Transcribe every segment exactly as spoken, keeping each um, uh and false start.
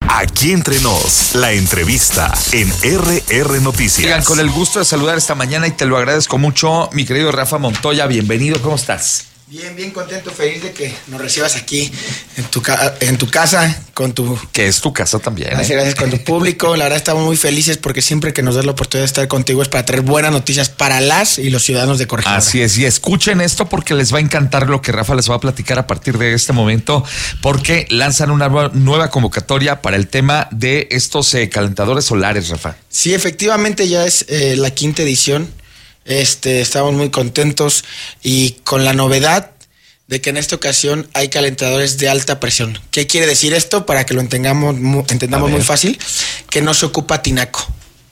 Aquí Entre Nos, la entrevista en R R Noticias. Oigan, con el gusto de saludar esta mañana y te lo agradezco mucho, mi querido Rafa Montoya, bienvenido, ¿cómo estás? Bien, bien contento, feliz de que nos recibas aquí en tu, ca- en tu casa, con tu... Que es tu casa también. Gracias, ¿eh? gracias, con tu público. La verdad estamos muy felices porque siempre que nos das la oportunidad de estar contigo es para traer buenas noticias para las y los ciudadanos de Corregidora. Así es, y escuchen esto porque les va a encantar lo que Rafa les va a platicar a partir de este momento, porque lanzan una nueva convocatoria para el tema de estos eh, calentadores solares, Rafa. Sí, efectivamente ya es eh, la quinta edición. Este, estamos muy contentos y con la novedad de que en esta ocasión hay calentadores de alta presión. ¿Qué quiere decir esto? Para que lo entendamos, entendamos muy fácil, que no se ocupa tinaco,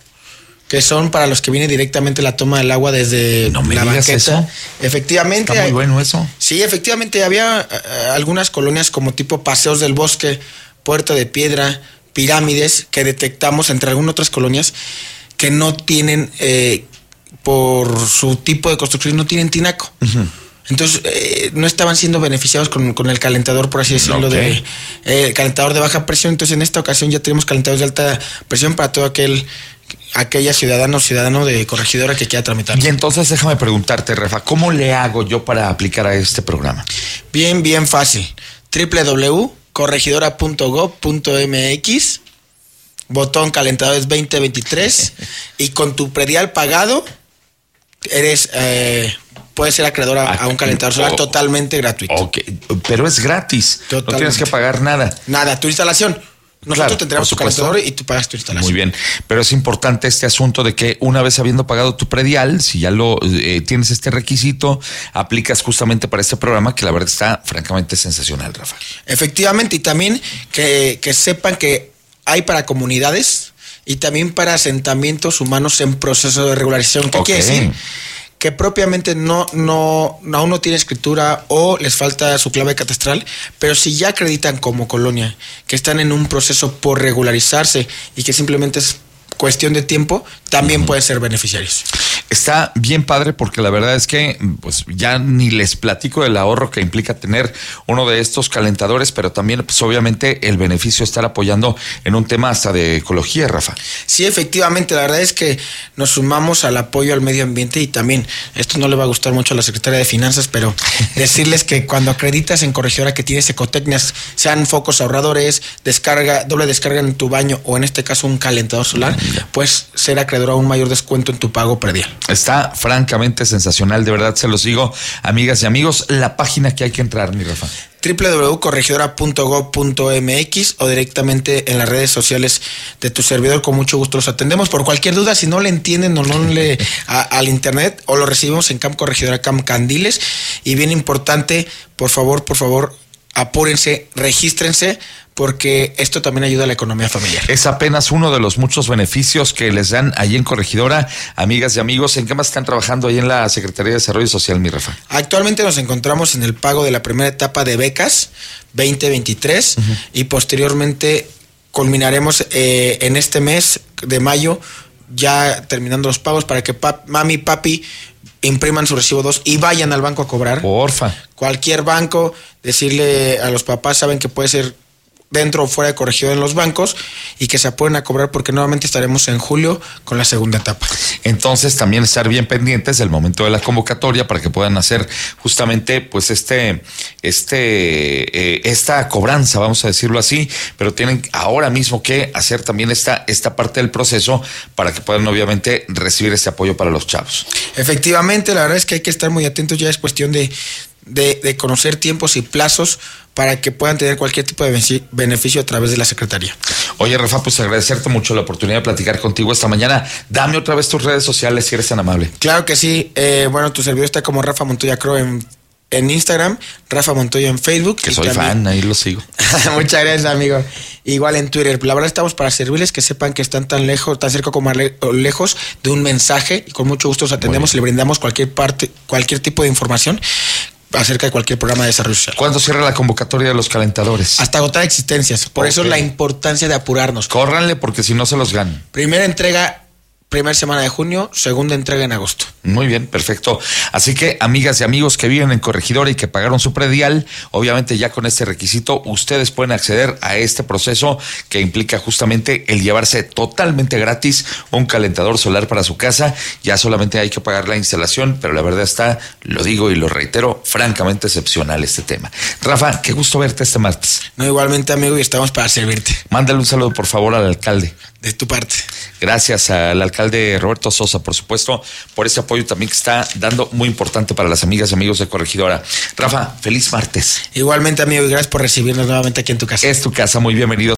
que son para los que viene directamente la toma del agua desde no me la digas banqueta. Eso. Efectivamente. Está muy bueno eso. Sí, efectivamente había uh, algunas colonias como tipo Paseos del Bosque, Puerta de Piedra, Pirámides, que detectamos entre algunas otras colonias que no tienen, eh, por su tipo de construcción, no tienen tinaco. Uh-huh. Entonces, eh, no estaban siendo beneficiados con, con el calentador, por así decirlo, okay. de eh, calentador de baja presión. Entonces, en esta ocasión ya tenemos calentadores de alta presión para todo aquel aquella ciudadano o ciudadano de Corregidora que quiera tramitar. Y entonces, déjame preguntarte, Rafa, ¿cómo le hago yo para aplicar a este programa? Bien, bien fácil. doble u doble u doble u punto corregidora punto gob punto eme equis, botón calentadores veinte veintitrés, y con tu predial pagado, eres... Eh, puedes ser acreedor a, a un calentador solar oh, totalmente gratuito. Ok, pero es gratis. Totalmente. No tienes que pagar nada. Nada, tu instalación. Nosotros claro, tendremos tu calentador y tú pagas tu instalación. Muy bien, pero es importante este asunto de que una vez habiendo pagado tu predial, si ya lo eh, tienes este requisito, aplicas justamente para este programa que la verdad está francamente sensacional, Rafa. Efectivamente, y también que, que sepan que hay para comunidades y también para asentamientos humanos en proceso de regularización. ¿Qué okay. quiere decir? Que propiamente no, no, aún no tiene escritura o les falta su clave catastral, pero si ya acreditan como colonia que están en un proceso por regularizarse y que simplemente es cuestión de tiempo, también uh-huh. pueden ser beneficiarios. Está bien padre porque la verdad es que pues ya ni les platico del ahorro que implica tener uno de estos calentadores, pero también pues obviamente el beneficio de estar apoyando en un tema hasta de ecología, Rafa. Sí, efectivamente, la verdad es que nos sumamos al apoyo al medio ambiente y también, esto no le va a gustar mucho a la Secretaría de Finanzas, pero decirles que cuando acreditas en Corregidora que tienes ecotecnias, sean focos ahorradores, descarga, doble descarga en tu baño o en este caso un calentador solar, pues ser acreedor a un mayor descuento en tu pago predial. Está francamente sensacional, de verdad se los digo, amigas y amigos, la página que hay que entrar, mi Rafa. doble u doble u doble u punto corregidora punto gob punto eme equis o directamente en las redes sociales de tu servidor, con mucho gusto los atendemos. Por cualquier duda, si no le entienden o no le a, al internet, o lo recibimos en Camp Corregidora, Camp Candiles. Y bien importante, por favor, por favor, apúrense, regístrense, porque esto también ayuda a la economía familiar. Es apenas uno de los muchos beneficios que les dan ahí en Corregidora, amigas y amigos. ¿En qué más están trabajando ahí en la Secretaría de Desarrollo Social, mi Rafa? Actualmente nos encontramos en el pago de la primera etapa de becas veinte veintitrés uh-huh. y posteriormente culminaremos eh, en este mes de mayo, ya terminando los pagos para que pap, mami y papi impriman su recibo dos y vayan al banco a cobrar. Porfa. Cualquier banco, decirle a los papás, saben que puede ser dentro o fuera de Corregidora en los bancos, y que se apuren a cobrar porque nuevamente estaremos en julio con la segunda etapa. Entonces también estar bien pendientes del momento de la convocatoria para que puedan hacer justamente pues este, este, eh, esta cobranza, vamos a decirlo así, pero tienen ahora mismo que hacer también esta, esta parte del proceso para que puedan obviamente recibir este apoyo para los chavos. Efectivamente, la verdad es que hay que estar muy atentos, ya es cuestión de, de, de conocer tiempos y plazos para que puedan tener cualquier tipo de beneficio a través de la Secretaría. Oye, Rafa, pues agradecerte mucho la oportunidad de platicar contigo esta mañana. Dame otra vez tus redes sociales si eres tan amable. Claro que sí. Eh, bueno, tu servidor está como Rafa Montoya Crow en, en Instagram, Rafa Montoya en Facebook. Que soy también fan, ahí lo sigo. Muchas gracias, amigo. Igual en Twitter. La verdad estamos para servirles, que sepan que están tan lejos, tan cerca como lejos de un mensaje, y con mucho gusto los atendemos y le brindamos cualquier parte, cualquier tipo de información acerca de cualquier programa de desarrollo social. ¿Cuándo cierra la convocatoria de los calentadores? Hasta agotar existencias. Por okay. eso la importancia de apurarnos. Córranle porque si no se los ganan. Primera entrega primera semana de junio, segunda entrega en agosto. Muy bien, perfecto. Así que, amigas y amigos que viven en Corregidora y que pagaron su predial, obviamente ya con este requisito, ustedes pueden acceder a este proceso que implica justamente el llevarse totalmente gratis un calentador solar para su casa. Ya solamente hay que pagar la instalación, pero la verdad está, lo digo y lo reitero, francamente excepcional este tema. Rafa, qué gusto verte este martes. No, igualmente, amigo, y estamos para servirte. Mándale un saludo, por favor, al alcalde. De tu parte. Gracias al alcalde Roberto Sosa, por supuesto, por ese apoyo también que está dando, muy importante para las amigas y amigos de Corregidora. Rafa, feliz martes. Igualmente, amigo, y gracias por recibirnos nuevamente aquí en tu casa. Es tu casa, muy bienvenido.